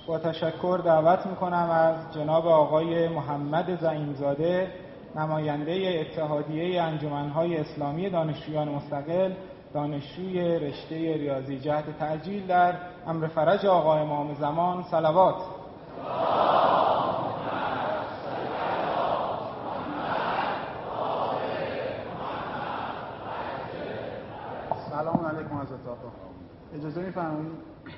با تشکر دعوت میکنم از جناب آقای محمد زعیمزاده، نماینده اتحادیه انجمن‌های اسلامی دانشجویان مستقل، دانشجوی رشته ریاضی، جهت تأجیل در امر فرج آقا امام زمان صلوات. سلام علیکم حضرت آقا. اجازه می‌فرمایید؟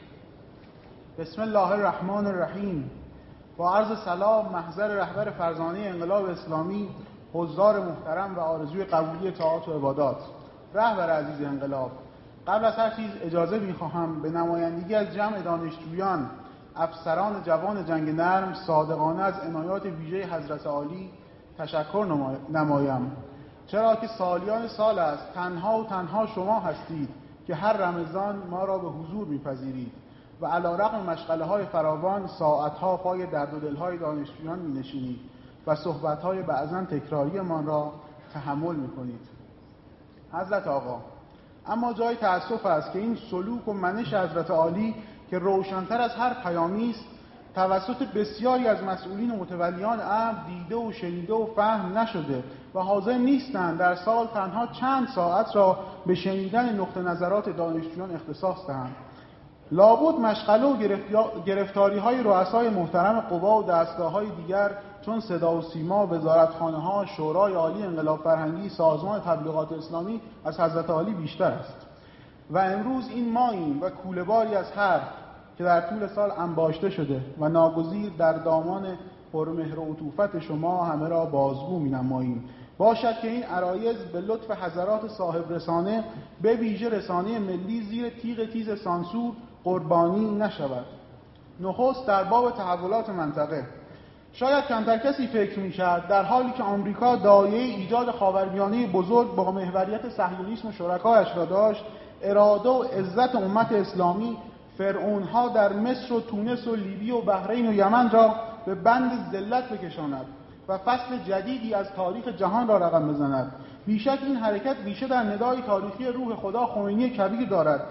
بسم الله الرحمن الرحیم. با عرض سلام محضر رهبر فرزانه انقلاب اسلامی، حضار محترم و آرزوی قبولی طاعات و عبادات. رهبر عزیز انقلاب، قبل از هر چیز اجازه می‌خواهم به نمایندگی از جمع دانشجویان، افسران جوان جنگ نرم، صادقانه از عنایات ویژه حضرت عالی تشکر نمایم، چرا که سالیان سال است تنها و تنها شما هستید که هر رمضان ما را به حضور می‌پذیرید و علی‌رغم مشغله‌های فراوان ساعت‌ها پای درد و دل‌های دانشجویان می‌نشینید و صحبت‌های بعضاً تکراری‌مان را تحمل می‌کنید. حضرت آقا، اما جای تأسف است که این سلوک و منش حضرت عالی که روشن‌تر از هر پیامی است توسط بسیاری از مسئولین و متولیان امر دیده و شنیده و فهم نشده و حاضر نیستند در سال تنها چند ساعت را به شنیدن نقطه نظرات دانشجویان اختصاص دهند. لابد مشغله و گرفتاری‌های رؤسای محترم قوا و دستگاه‌های دیگر چون صدا و سیما، وزارتخانه‌ها، شورای عالی انقلاب فرهنگی، سازمان تبلیغات اسلامی از حضرت عالی بیشتر است و امروز این ماییم و کوله‌باری از حرف که در طول سال انباشته شده و ناگزیر در دامان پرمهر و عطوفت شما همه را بازگو می‌نماییم. باشد که این عرایض به لطف حضرات صاحب رسانه، به ویژه رسانه ملی، زیر تیغ تیز سانسور قربانی نشود. نخست در باب تحولات منطقه، شاید کمتر کسی فکر می‌کرد در حالی که آمریکا داعیه ایجاد خاورمیانه بزرگ با محوریت صهیونیسم و شرکایش را داشت، اراده و عزت امت اسلامی فرعونها در مصر و تونس و لیبی و بحرین و یمن را به بند ذلت بکشاند و فصل جدیدی از تاریخ جهان را رقم بزند. بیشک این حرکت ریشه در ندای تاریخی روح خدا خمینی کبیر دارد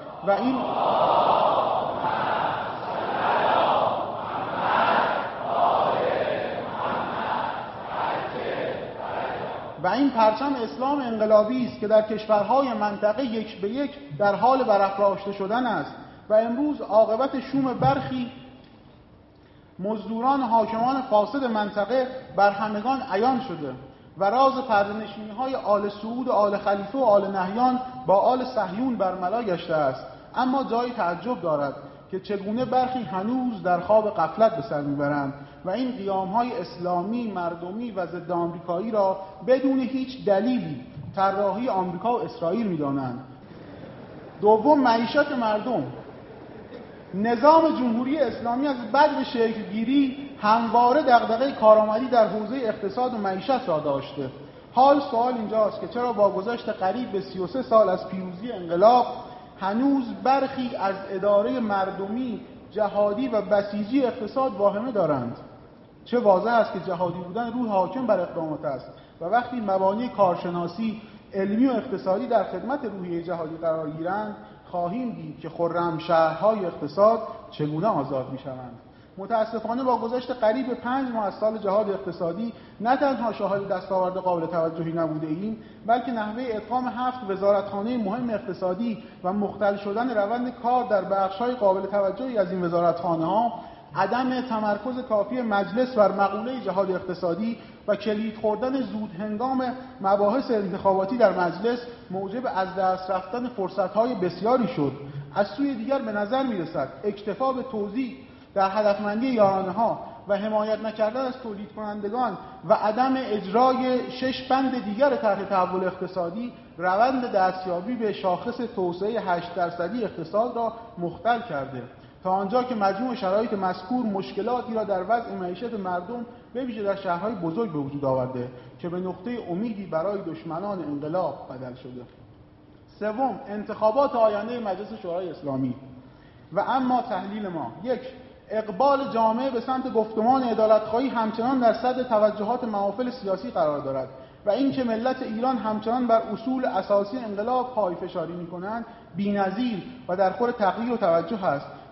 و این پرچم اسلام انقلابی است که در کشورهای منطقه یک به یک در حال برافراشته شدن است و امروز عاقبت شوم برخی مزدوران حاکمان فاسد منطقه بر همگان عیان شده و راز پرده‌نشینی‌های آل سعود و آل خلیفه و آل نهیان با آل صهیون برملا گشته است. اما جای تعجب دارد که چگونه برخی هنوز در خواب غفلت به سر میبرند و این قیام‌های اسلامی، مردمی و ضد آمریکایی را بدون هیچ دلیلی طراحی آمریکا و اسرائیل می‌دانند. دوم، معیشت مردم. نظام جمهوری اسلامی از بعد شکل‌گیری همواره دغدغه کارآمدی در حوزه اقتصاد و معیشت را داشته. حال سوال اینجاست که چرا با گذشت قریب به 33 سال از پیروزی انقلاب هنوز برخی از اداره مردمی، جهادی و بسیجی اقتصاد واهمه دارند؟ چه واضح است که جهادی بودن روح حاکم بر اقدامات است و وقتی مبانی کارشناسی، علمی و اقتصادی در خدمت روحیه جهادی قرار گیرند، خواهیم دید که خرم شهرهای اقتصاد چگونه آزاد می‌شوند. متاسفانه با گذشت قریب 5 ماه از سال جهاد اقتصادی نه تنها شاهد دستاورد قابل توجهی نبوده ایم، بلکه نحوه ادغام 7 وزارتخانه مهم اقتصادی و مختل شدن روند کار در بخش‌های قابل توجهی از این وزارتخانه‌ها، عدم تمرکز کافی مجلس بر مقوله جهاد اقتصادی و کلید خوردن زود هنگام مباحث انتخاباتی در مجلس موجب از دست رفتن فرصت‌های بسیاری شد. از سوی دیگر به نظر می‌رسد اکتفا به توزیع در هدفمندی یارانه‌ها و حمایت نکردن از تولید کنندگان و عدم اجرای 6 بند دیگر طرح تحول اقتصادی روند دستیابی به شاخص توسعه 8% اقتصاد را مختل کرده، تا آنجا که مجموع شرایط مذکور مشکلاتی را در وضع معیشت مردم به ویژه در شهرهای بزرگ به وجود آورده که به نقطه امیدی برای دشمنان انقلاب بدل شده. سوم، انتخابات آینده مجلس شورای اسلامی. و اما تحلیل ما: 1. اقبال جامعه به سمت گفتمان عدالت‌خواهی همچنان در صدر توجهات محافل سیاسی قرار دارد و اینکه ملت ایران همچنان بر اصول اساسی انقلاب پایه‌فشاری می‌کنند بی‌نظیر و در خور تغییر و توجه است.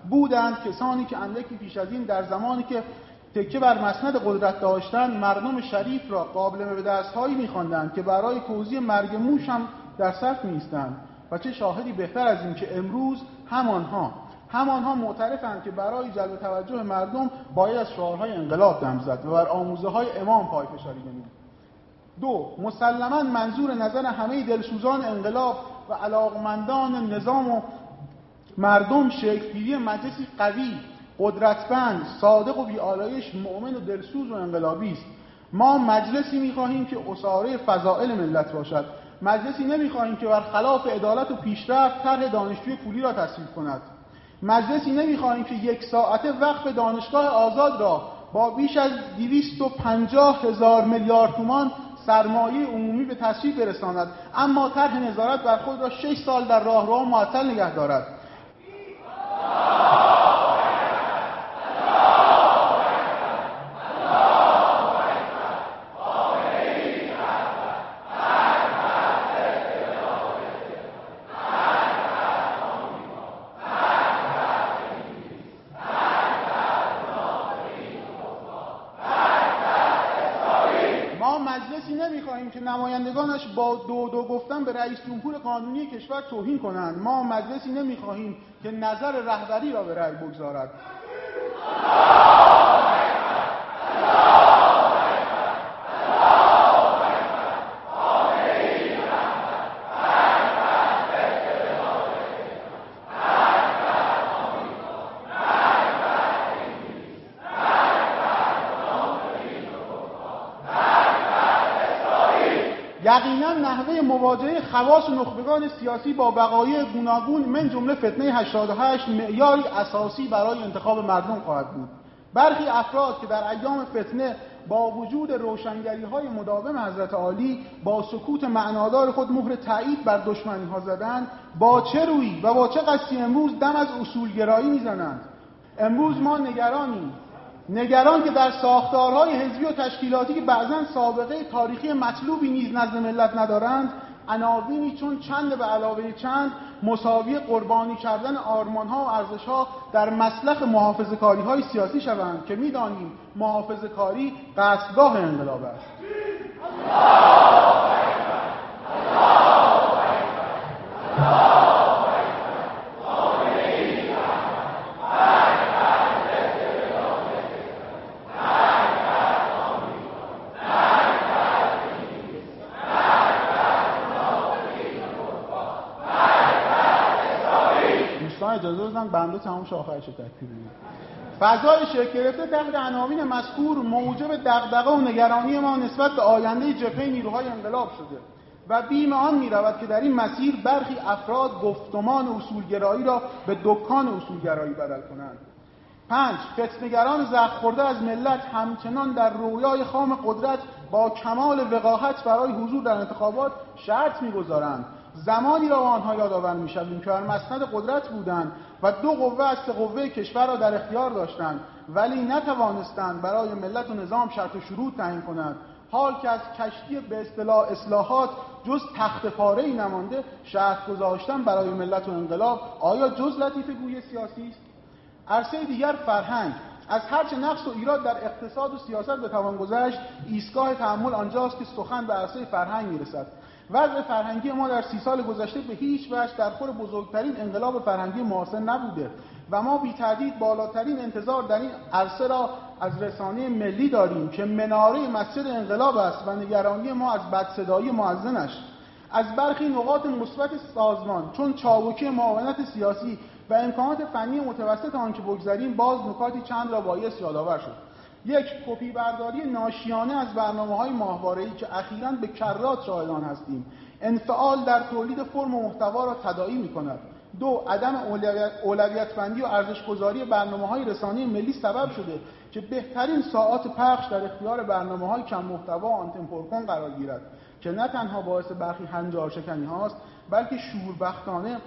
بودند کسانی که اندکی پیش از این در زمانی که تکیه بر مسند قدرت داشتند مردم شریف را قابل به دستهایی می‌خواندند که برای توزیع مرگ موش هم در صف می‌ایستند. و چه شاهدی بهتر از این که امروز همانها معترفند که برای جلب توجه مردم باید از شعارهای انقلاب دم زد و بر آموزه‌های امام پایفشاری نمود. 2. مسلماً منظور نظر همه دلسوزان انقلاب و علاقمندان نظام و مردم شکل‌گیری مجلسی قوی، قدرتمند، صادق و بی‌آلایش، مؤمن و دلسوز و انقلابی است. ما مجلسی می‌خواهیم که اساره فضائل ملت باشد. مجلسی نمی‌خواهیم که برخلاف عدالت و پیشرفت طرح دانشجوی پولی را تصویب کند. مجلسی نمی‌خواهیم که 1 ساعته وقف دانشگاه آزاد را با بیش از 250,000 میلیارد تومان سرمایه عمومی به تصویب برساند، اما طرح نظارت بر خود را 6 سال در راهرو معطل نگه دارد. که نمایندگانش با دو گفتن به رئیس جمهور قانونی کشور توهین کنند. ما مجلسی نمی‌خواهیم که نظر رهبری را به رأی بگذارد. یقینا نحوه مواجهه خواص و نخبگان سیاسی با وقایع گوناگون من جمله فتنه 88 معیاری اساسی برای انتخاب مردم خواهد بود. برخی افراد که در ایام فتنه با وجود روشنگری‌های مداوم حضرت عالی با سکوت معنادار خود مهر تایید بر دشمنی‌ها زدند، با چه رویی و با چه قصدی امروز دم از اصولگرایی می‌زنند؟ امروز ما نگران که در ساختارهای حزبی و تشکیلاتی که بعضاً سابقه تاریخی مطلوبی نیز نزد ملت ندارند، عناوینی چون چند به علاوه چند مساوی قربانی کردن آرمان‌ها و ارزش‌ها در مسلخ محافظه‌کاری‌های سیاسی شوند که می‌دانیم محافظه‌کاری قصدگاه انقلاب است. اجازه بدن بنده تمام شاخه‌اش تکمیل کنم. فضای شکل گرفته تحت عناوین مذکور موجب دغدغه و نگرانی ما نسبت به آینده جبهه نیروهای انقلاب شده و بیم آن می‌رود که در این مسیر برخی افراد گفتمان اصولگرایی را به دکان اصولگرایی بدل کنند. 5. فتنه‌گران زخم خورده از ملت همچنان در رویای خام قدرت با کمال وقاحت برای حضور در انتخابات شرط می‌گذارند. زمانی را با آنها یادآور می‌شویم که بر مسند قدرت بودند و 2 قوه از 3 قوه کشور را در اختیار داشتند، ولی نتوانستند برای ملت و نظام شرط و شروط تعیین کنند. حال که از کشتی به اصطلاح اصلاحات جز تخت پاره‌ای نمانده، شرط گذاشتن برای ملت و انقلاب آیا جز لطیفه گویی سیاسی است؟ عرصه دیگر فرهنگ. از هرچه نقص و ایراد در اقتصاد و سیاست بتوان گذشت، ایستگاه تأمل آنجاست که سخن به عرصه فرهنگ میرسد. وضع فرهنگی ما در 30 سال گذشته به هیچ وجه در خور بزرگترین انقلاب فرهنگی معاصر نبوده و ما بی تردید بالاترین انتظار در این عرصه را از رسانه ملی داریم که مناره مسجد انقلاب است و نگرانی ما از بدصدایی مؤذنش. از برخی نقاط مثبت سازمان چون چابکی معاونت سیاسی و امکانات فنی متوسط آن که بگذاریم، باز نکاتی چند را بایست یادآور شد. 1. کپی برداری ناشیانه از برنامه‌های ماهواره‌ای که اخیراً به کرات شاهدان هستیم، انفعال در تولید فرم و محتوا را تداعی می‌کند. 2. عدم اولویت‌بندی و ارزش‌گذاری برنامه‌های رسانه‌ای ملی سبب شده که بهترین ساعات پخش در اختیار برنامه‌های کم محتوا و آن تمپورکن قرار گیرد که نه تنها باعث برخی هنجارشکنی‌هاست بلکه شوربختانه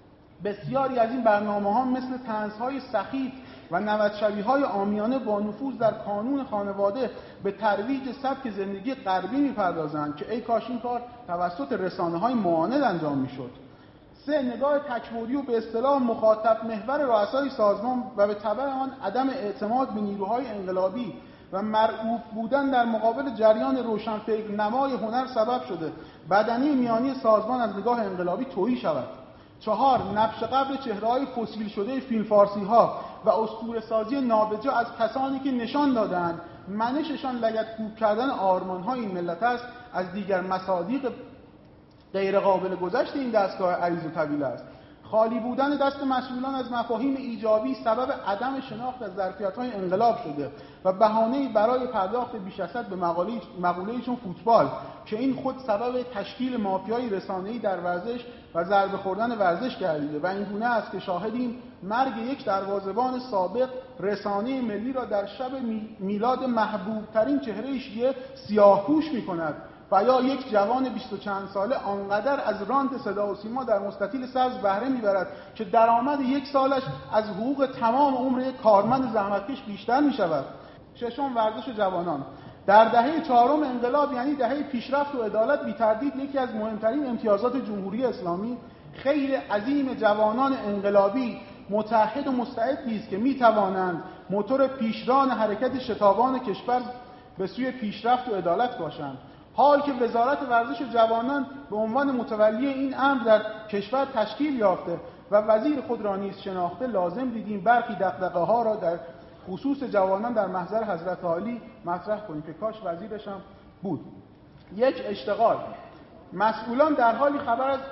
بسیاری از این برنامه‌ها مثل طنزهای سخیف و نوش‌شوی‌های عامیانه با نفوذ در کانون خانواده به ترویج سبک زندگی غربی می‌پردازند که ای کاش این کار توسط رسانه‌های معاند انجام می‌شد. 3. نگاه تکبری و به اصطلاح مخاطب محور رؤسای سازمان و به تبع آن عدم اعتماد به نیروهای انقلابی و مرعوب بودن در مقابل جریان روشنفکر نمای هنر سبب شده بدنه میانی سازمان از نگاه انقلابی تهی شود. 4. نبش قبر چهره‌های فسیل شده فیلم فارسی‌ها و اسطوره‌سازی نابجا از کسانی که نشان دادند منششان لگدکوب کردن آرمان‌های این ملت است از دیگر مصادیق غیر قابل گذشت این دستگاه عریض و طویل است. خالی بودن دست مسئولان از مفاهیم ایجابی سبب عدم شناخت از ظرفیت‌های انقلاب شده و بهانه‌ای برای پرداخت بیش از حد به مقوله‌ای چون فوتبال که این خود سبب تشکیل مافیای رسانه‌ای در ورزش و ضربه خوردن ورزش گردیده و این گونه است که شاهدیم مرگ یک دروازه‌بان سابق رسانه ملی را در شب میلاد محبوب‌ترین چهره شیعه سیاه‌پوش می‌کند و یا یک جوان 20 و چند ساله آنقدر از راند صدا و سیما در مستطیل سبز بهره میبرد که درآمد یک سالش از حقوق تمام عمر یک کارمند زحمتکش بیشتر میشود. 6. ورزش جوانان. در دهه 4 انقلاب یعنی دهه پیشرفت و عدالت بی تردید یکی از مهمترین امتیازات جمهوری اسلامی خیلی عظیم جوانان انقلابی متحد و مستعدی است که میتوانند موتور پیشران حرکت شتابان کشور به سوی پیشرفت و عدالت باشند. حال که وزارت ورزش جوانان به عنوان متولی این امر در کشور تشکیل یافته و وزیر خود را نیز شناخته، لازم دیدیم برخی دغدغه‌ها را در خصوص جوانان در محضر حضرت عالی مطرح کنیم که کاش وزیرش هم بود. 1. اشتغال. مسئولان در حالی خبر از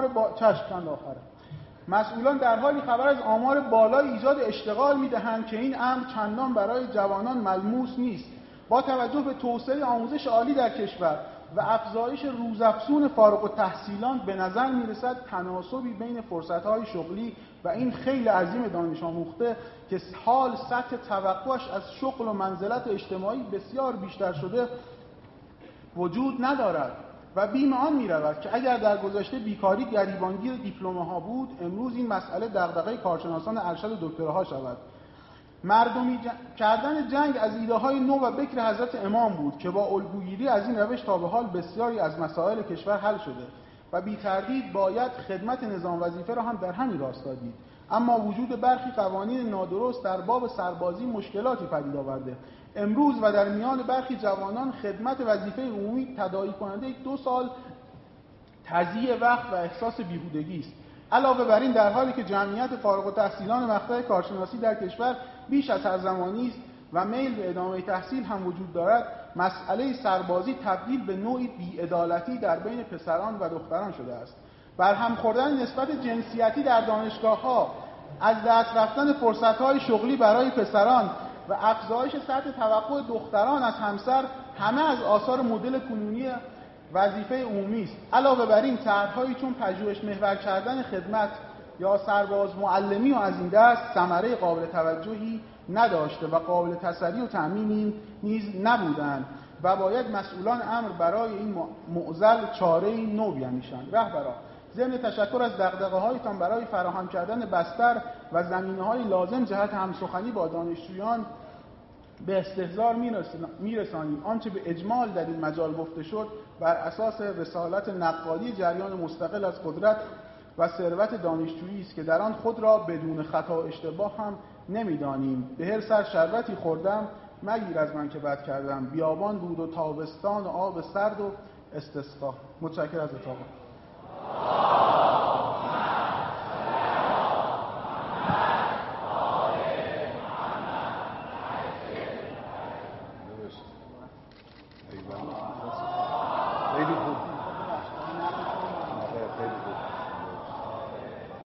آمار بالای ایجاد اشتغال می‌دهند که این امر چندان برای جوانان ملموس نیست. با توجه به توسعه آموزش عالی در کشور و افزایش روزافزون فارغ التحصیلان به نظر می‌رسد تناسبی بین فرصت‌های شغلی و این خیلی عظیم دانش آموخته که حال سطح توقعش از شغل و منزلت اجتماعی بسیار بیشتر شده وجود ندارد و بیم آن می‌رود که اگر در گذشته بیکاری گریبانگیر دیپلم‌ها بود، امروز این مسئله دغدغه کارشناسان ارشد و دکتراها شود. مردمی کردن جنگ از ایده‌های نو و بکر حضرت امام بود که با الگوگیری از این روش تا به حال بسیاری از مسائل کشور حل شده و بی تردید باید خدمت نظام وظیفه را هم در همین راستا دید. اما وجود برخی قوانین نادرست در باب سربازی مشکلاتی پدید آورده. امروز و در میان برخی جوانان خدمت وظیفه عمومی تداعی کننده 2 سال تضییع وقت و احساس بیهودگی است. علاوه بر این در حالی که جمعیت فارغ التحصیلان مقطع کارشناسی در کشور بیش از هر زمانی است و میل به ادامه تحصیل هم وجود دارد، مسئله سربازی تبدیل به نوعی بی‌عدالتی در بین پسران و دختران شده است. برهم خوردن نسبت جنسیتی در دانشگاه‌ها، از دست رفتن فرصت‌های شغلی برای پسران و افزایش سطح توقع دختران از همسر همه از آثار مدل کنونی وظیفه عمومی است. علاوه بر این طرح‌هایی چون پژوهش محور کردن خدمت یا سرباز معلمی و از این دست ثمره قابل توجهی نداشته و قابل تسری و تأمین نیز نبودند و باید مسئولان امر برای این معضل چاره‌ای نو بیندیشند. رهبران، ضمن تشکر از دغدغه‌هایتان برای فراهم کردن بستر و زمینه‌های لازم جهت همسخنی با دانشجویان به استحضار میرسانیم. آنچه به اجمال در این مجال گفته شد بر اساس رسالت نقادی جریان مستقل از قدرت و ثروت دانشجویی است که در آن خود را بدون خطا و اشتباه هم نمیدانیم. به هر سر شربتی خوردم مگیر از من که بد کردم، بیابان بود و تابستان و آب سرد و استسقا. متشکرم از اتاق.